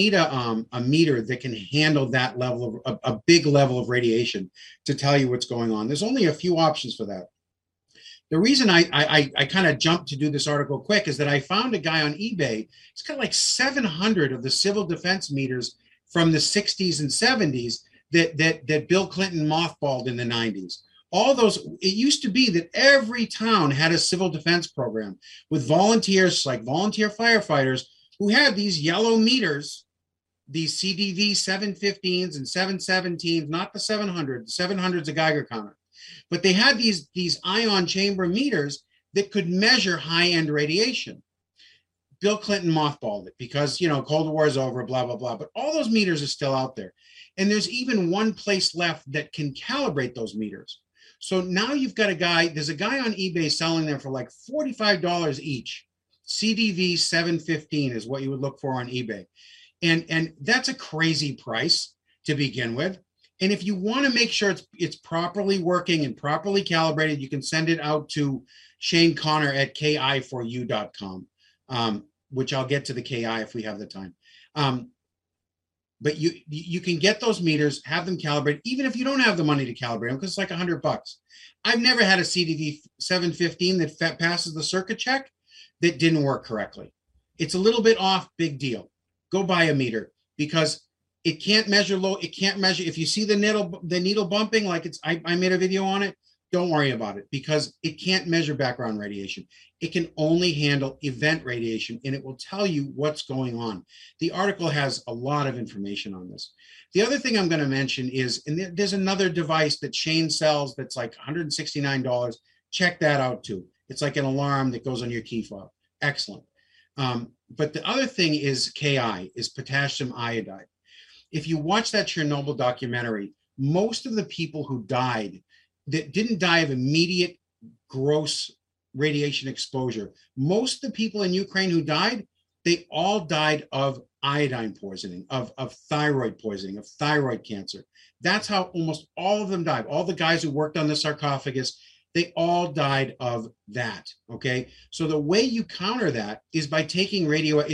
a meter that can handle that level of a big level of radiation to tell you what's going on. There's only a few options for that. The reason I kind of jumped to do this article quick is that I found a guy on eBay. He's got like 700 of the civil defense meters from the 60s and 70s that Bill Clinton mothballed in the 90s. All those, it used to be that every town had a civil defense program with volunteers, like volunteer firefighters, who had these yellow meters, these CDV 715s and 717s, not the 700. The 700's a Geiger counter. But they had these ion chamber meters that could measure high-end radiation. Bill Clinton mothballed it because, Cold War is over, blah, blah, blah. But all those meters are still out there. And there's even one place left that can calibrate those meters. So now you've got there's a guy on eBay selling them for like $45 each. CDV 715 is what you would look for on eBay. And that's a crazy price to begin with. And if you want to make sure it's properly working and properly calibrated, you can send it out to Shane Connor at ki4u.com, which I'll get to the KI if we have the time. But you can get those meters, have them calibrated, even if you don't have the money to calibrate them, because it's like $100. I've never had a CDV 715 that passes the circuit check that didn't work correctly. It's a little bit off, big deal. Go buy a meter because it can't measure low. It can't measure. If you see the needle bumping, like I made a video on it, don't worry about it because it can't measure background radiation. It can only handle event radiation, and it will tell you what's going on. The article has a lot of information on this. The other thing I'm going to mention is, and there's another device that Shane sells that's like $169. Check that out too. It's like an alarm that goes on your key fob. Excellent. But the other thing is KI, is potassium iodide. If you watch that Chernobyl documentary, most of the people who died that didn't die of immediate gross radiation exposure, most of the people in Ukraine who died, they all died of iodine poisoning, of thyroid poisoning, of thyroid cancer. That's how almost all of them died. All the guys who worked on the sarcophagus, they all died of that. Okay. So the way you counter that is by taking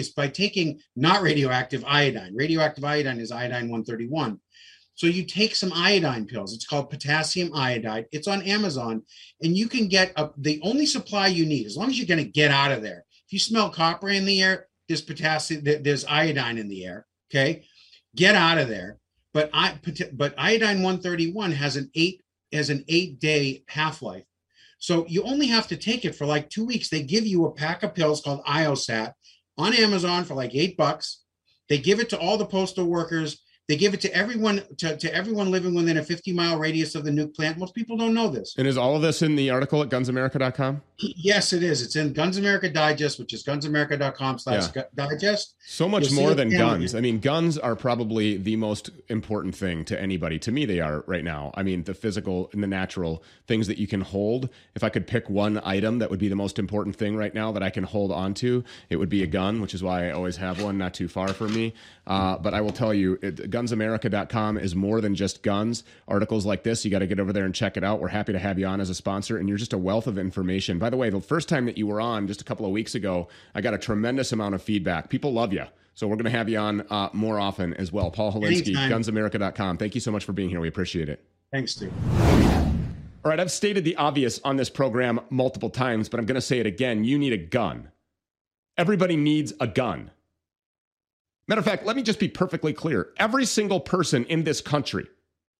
not radioactive iodine. Radioactive iodine is iodine 131. So you take some iodine pills. It's called potassium iodide. It's on Amazon, and you can get the only supply you need, as long as you're going to get out of there. If you smell copper in the air, there's potassium, there's iodine in the air. Okay. Get out of there. But iodine 131 has an 8-day half-life. So you only have to take it for like 2 weeks. They give you a pack of pills called IOSAT on Amazon for like $8. They give it to all the postal workers. They give it to everyone, to everyone living within a 50-mile radius of the nuke plant. Most people don't know this. And is all of this in the article at gunsamerica.com? Yes, it is. It's in Guns America Digest, which is gunsamerica.com/digest. So much more than guns. I mean, guns are probably the most important thing to anybody. To me, they are right now. I mean, the physical and the natural things that you can hold. If I could pick one item that would be the most important thing right now that I can hold on to, it would be a gun, which is why I always have one not too far from me. But I will tell you, gunsamerica.com is more than just guns. Articles like this, you got to get over there and check it out. We're happy to have you on as a sponsor, and you're just a wealth of information. By the way, the first time that you were on just a couple of weeks ago, I got a tremendous amount of feedback. People love you. So we're going to have you on more often as well. Paul Holinsky, gunsamerica.com. Thank you so much for being here. We appreciate it. Thanks, Stu. All right, I've stated the obvious on this program multiple times, but I'm going to say it again. You need a gun. Everybody needs a gun. Matter of fact, let me just be perfectly clear. Every single person in this country,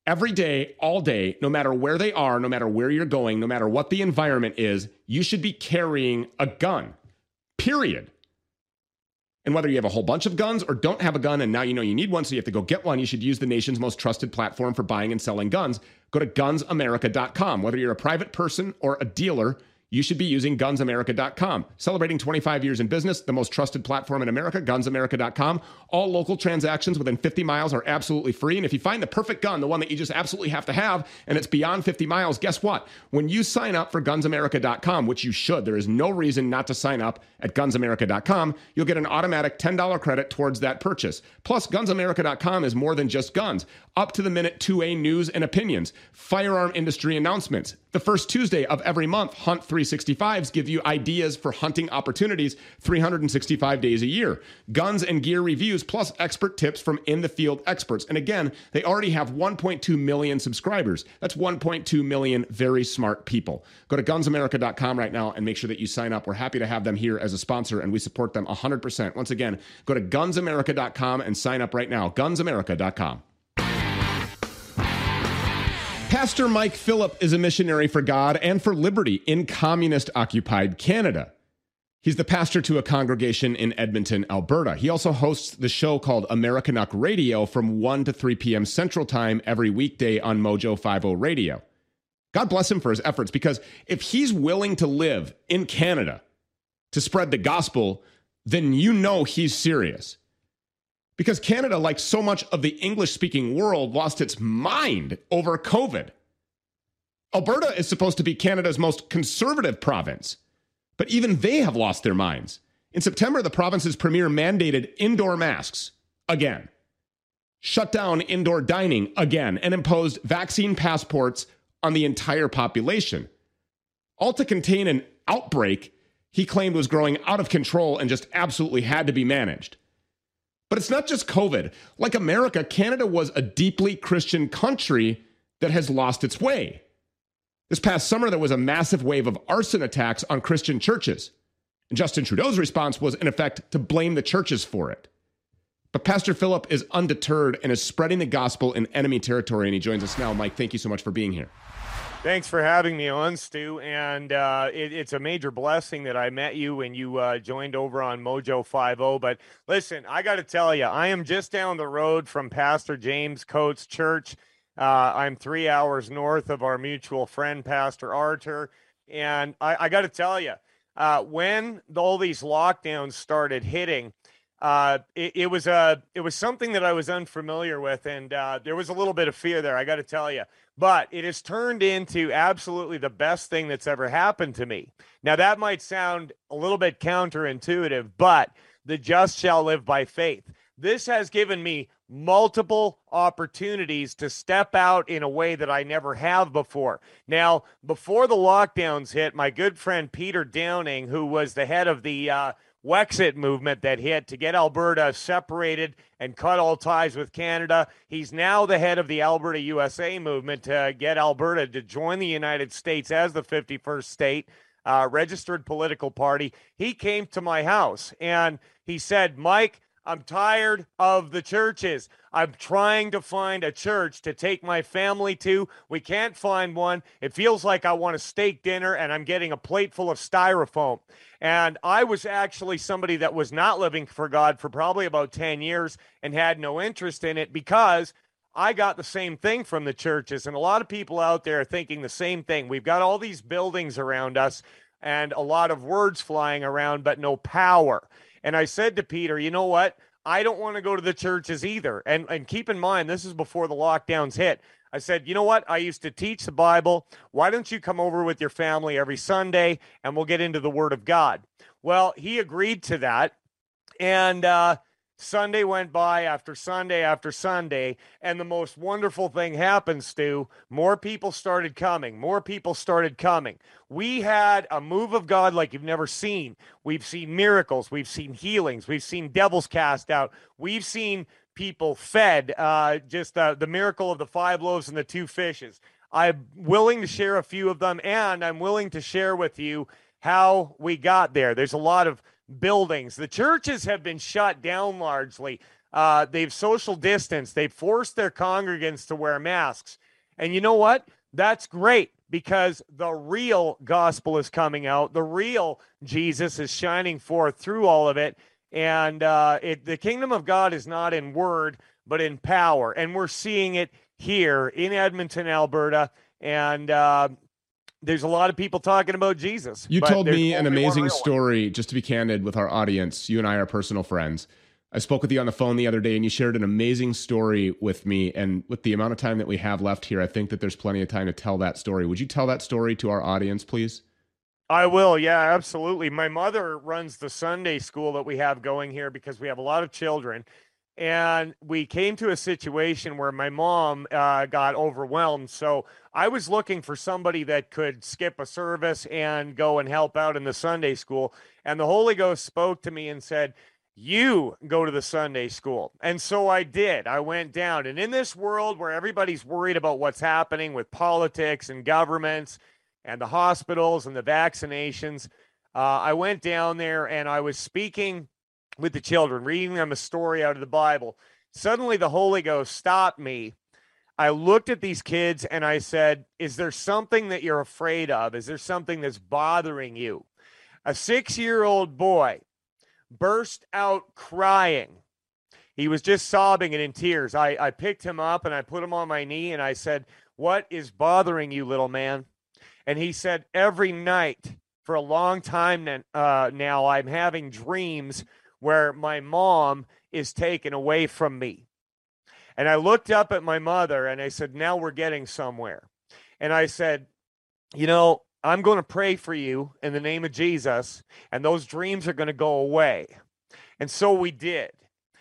Every day, all day, no matter where they are, no matter where you're going, no matter what the environment is, you should be carrying a gun, period. And whether you have a whole bunch of guns or don't have a gun and now you know you need one, so you have to go get one, you should use the nation's most trusted platform for buying and selling guns. Go to GunsAmerica.com. Whether you're a private person or a dealer, you should be using GunsAmerica.com. Celebrating 25 years in business, the most trusted platform in America, GunsAmerica.com. All local transactions within 50 miles are absolutely free. And if you find the perfect gun, the one that you just absolutely have to have, and it's beyond 50 miles, guess what? When you sign up for GunsAmerica.com, which you should, there is no reason not to sign up at GunsAmerica.com, you'll get an automatic $10 credit towards that purchase. Plus, GunsAmerica.com is more than just guns. Up-to-the-minute 2A news and opinions, firearm industry announcements. The first Tuesday of every month, Hunt 365s give you ideas for hunting opportunities 365 days a year. Guns and gear reviews, plus expert tips from in-the-field experts. And again, they already have 1.2 million subscribers. That's 1.2 million very smart people. Go to GunsAmerica.com right now and make sure that you sign up. We're happy to have them here as a sponsor, and we support them 100%. Once again, go to GunsAmerica.com and sign up right now. GunsAmerica.com. Pastor Mike Phillip is a missionary for God and for liberty in communist-occupied Canada. He's the pastor to a congregation in Edmonton, Alberta. He also hosts the show called Americanuck Radio from 1 to 3 p.m. Central Time every weekday on Mojo 50 Radio. God bless him for his efforts, because if he's willing to live in Canada to spread the gospel, then you know he's serious. Because Canada, like so much of the English-speaking world, lost its mind over COVID. Alberta is supposed to be Canada's most conservative province, but even they have lost their minds. In September, the province's premier mandated indoor masks again, shut down indoor dining again, and imposed vaccine passports on the entire population, all to contain an outbreak he claimed was growing out of control and just absolutely had to be managed. But it's not just COVID. Like America, Canada was a deeply Christian country that has lost its way. This past summer, there was a massive wave of arson attacks on Christian churches. And Justin Trudeau's response was, in effect, to blame the churches for it. But Pastor Phillip is undeterred and is spreading the gospel in enemy territory, and he joins us now. Mike, thank you so much for being here. Thanks for having me on, Stu, and it's a major blessing that I met you when you joined over on Mojo 50. But listen, I got to tell you, I am just down the road from Pastor James Coates' church. I'm 3 hours north of our mutual friend, Pastor Arthur, and I got to tell you, when all these lockdowns started hitting, it was something that I was unfamiliar with, and there was a little bit of fear there, I got to tell you. But it has turned into absolutely the best thing that's ever happened to me. Now, that might sound a little bit counterintuitive, but the just shall live by faith. This has given me multiple opportunities to step out in a way that I never have before. Now, before the lockdowns hit, my good friend Peter Downing, who was the head of the Wexit movement that hit to get Alberta separated and cut all ties with Canada. He's now the head of the Alberta USA movement to get Alberta to join the United States as the 51st state, registered political party. He came to my house and he said, Mike, I'm tired of the churches. I'm trying to find a church to take my family to. We can't find one. It feels like I want a steak dinner and I'm getting a plate full of styrofoam. And I was actually somebody that was not living for God for probably about 10 years and had no interest in it because I got the same thing from the churches. And a lot of people out there are thinking the same thing. We've got all these buildings around us and a lot of words flying around, but no power. And I said to Peter, you know what? I don't want to go to the churches either. And keep in mind, this is before the lockdowns hit. I said, you know what? I used to teach the Bible. Why don't you come over with your family every Sunday and we'll get into the Word of God? Well, he agreed to that. And Sunday went by after Sunday after Sunday, and the most wonderful thing happened, Stu. More people started coming. More people started coming. We had a move of God like you've never seen. We've seen miracles. We've seen healings. We've seen devils cast out. We've seen people fed, just the miracle of the 5 loaves and the 2 fishes. I'm willing to share a few of them, and I'm willing to share with you how we got there. There's a lot of buildings. The churches have been shut down largely. They've social distanced. They've forced their congregants to wear masks. And you know what? That's great, because the real gospel is coming out. The real Jesus is shining forth through all of it. And the kingdom of God is not in word, but in power. And we're seeing it here in Edmonton, Alberta. And there's a lot of people talking about Jesus. You told me an amazing story, just to be candid with our audience. You and I are personal friends. I spoke with you on the phone the other day, and you shared an amazing story with me. And with the amount of time that we have left here, I think that there's plenty of time to tell that story. Would you tell that story to our audience, please? I will. Yeah, absolutely. My mother runs the Sunday school that we have going here because we have a lot of children. And we came to a situation where my mom got overwhelmed. So I was looking for somebody that could skip a service and go and help out in the Sunday school. And the Holy Ghost spoke to me and said, you go to the Sunday school. And so I did. I went down. And in this world where everybody's worried about what's happening with politics and governments and the hospitals and the vaccinations, I went down there and I was speaking with the children, reading them a story out of the Bible. Suddenly the Holy Ghost stopped me. I looked at these kids and I said, is there something that you're afraid of? Is there something that's bothering you? A 6-year-old boy burst out crying. He was just sobbing and in tears. I picked him up and I put him on my knee and I said, what is bothering you, little man? And he said, every night for a long time now, I'm having dreams where my mom is taken away from me. And I looked up at my mother and I said, now we're getting somewhere. And I said, you know, I'm going to pray for you in the name of Jesus, and those dreams are going to go away. And so we did.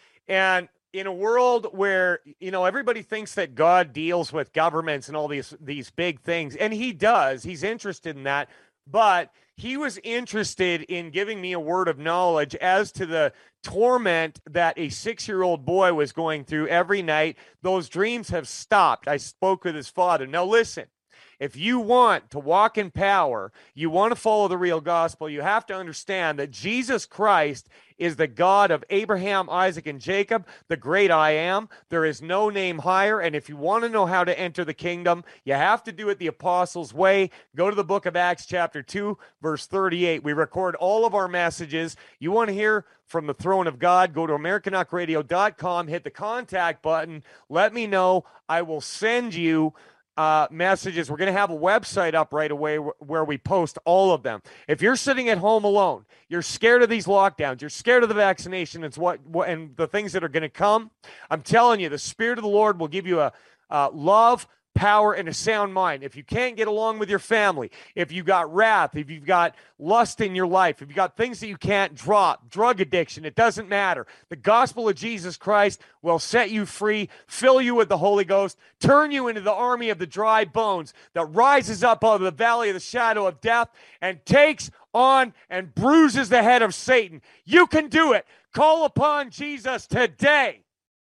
And in a world where, you know, everybody thinks that God deals with governments and all these big things, and he does, he's interested in that, but he was interested in giving me a word of knowledge as to the torment that a 6-year-old boy was going through every night. Those dreams have stopped. I spoke with his father. Now listen, if you want to walk in power, you want to follow the real gospel, you have to understand that Jesus Christ is the God of Abraham, Isaac, and Jacob, the great I am. There is no name higher. And if you want to know how to enter the kingdom, you have to do it the apostles' way. Go to the book of Acts chapter 2, verse 38. We record all of our messages. You want to hear from the throne of God, go to AmericanHawkRadio.com, hit the contact button. Let me know. I will send you messages. We're going to have a website up right away where we post all of them. If you're sitting at home alone, you're scared of these lockdowns, you're scared of the vaccination, it's what and the things that are going to come, I'm telling you, the Spirit of the Lord will give you a love, power, and a sound mind. If you can't get along with your family, if you've got wrath, if you've got lust in your life, if you've got things that you can't drop, drug addiction, it doesn't matter. The gospel of Jesus Christ will set you free, fill you with the Holy Ghost, turn you into the army of the dry bones that rises up out of the valley of the shadow of death and takes on and bruises the head of Satan. You can do it. Call upon Jesus today.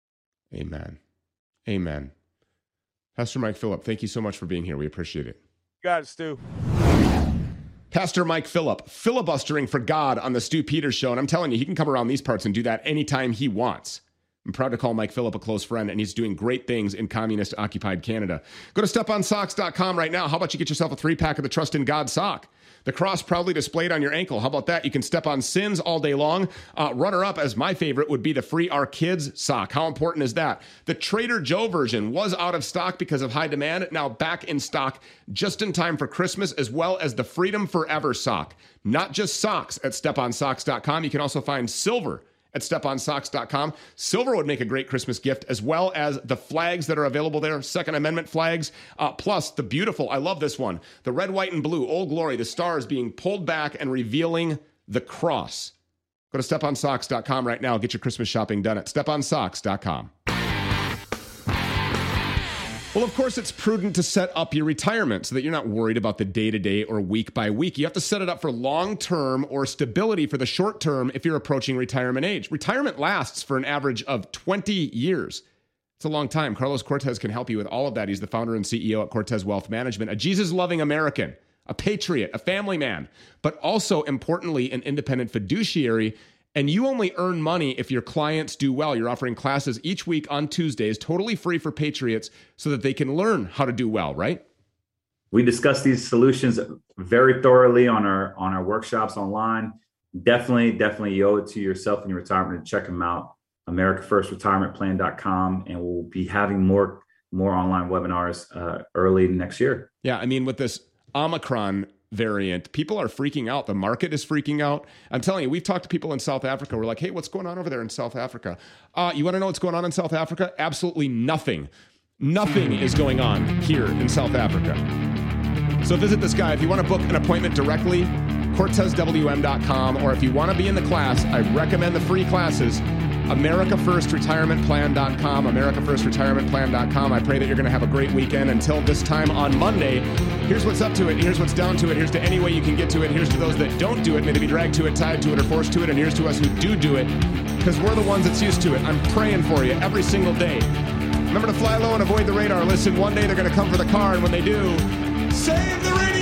Amen. Amen. Pastor Mike Phillip, thank you so much for being here. We appreciate it. You got it, Stu. Pastor Mike Phillip, filibustering for God on the Stu Peters Show. And I'm telling you, he can come around these parts and do that anytime he wants. I'm proud to call Mike Phillip a close friend, and he's doing great things in communist-occupied Canada. Go to steponsocks.com right now. How about you get yourself a 3-pack of the Trust in God sock? The cross proudly displayed on your ankle. How about that? You can step on sins all day long. Runner-up, as my favorite, would be the Free Our Kids sock. How important is that? The Trader Joe version was out of stock because of high demand. Now back in stock just in time for Christmas, as well as the Freedom Forever sock. Not just socks at steponsocks.com. You can also find silver at steponsocks.com. Silver would make a great Christmas gift, as well as the flags that are available there, Second Amendment flags, plus the beautiful, I love this one, the red, white, and blue, Old Glory, the stars being pulled back and revealing the cross. Go to steponsocks.com right now. Get your Christmas shopping done at steponsocks.com. Well, of course, it's prudent to set up your retirement so that you're not worried about the day-to-day or week-by-week. You have to set it up for long-term or stability for the short-term if you're approaching retirement age. Retirement lasts for an average of 20 years. It's a long time. Carlos Cortez can help you with all of that. He's the founder and CEO at Cortez Wealth Management, a Jesus-loving American, a patriot, a family man, but also, importantly, an independent fiduciary And you only earn money if your clients do well. You're offering classes each week on Tuesdays, totally free for Patriots, so that they can learn how to do well, right? We discuss these solutions very thoroughly on our workshops online. Definitely you owe it to yourself and your retirement to check them out. AmericaFirstRetirementPlan.com, and we'll be having more online webinars early next year. Yeah, I mean, with this Omicron variant, people are freaking out. The market is freaking out. I'm telling you, we've talked to people in South Africa. We're like, hey, what's going on over there in South Africa? You want to know what's going on in South Africa? Absolutely nothing. Nothing is going on here in South Africa. So visit this guy. If you want to book an appointment directly, CortezWM.com, or if you want to be in the class, I recommend the free classes, AmericaFirstRetirementPlan.com, AmericaFirstRetirementPlan.com. I pray that you're going to have a great weekend. Until this time on Monday, here's what's up to it, here's what's down to it, here's to any way you can get to it, here's to those that don't do it, may they be dragged to it, tied to it, or forced to it, and here's to us who do it, because we're the ones that's used to it. I'm praying for you every single day. Remember to fly low and avoid the radar. Listen, one day they're going to come for the car, and when they do, save the radio!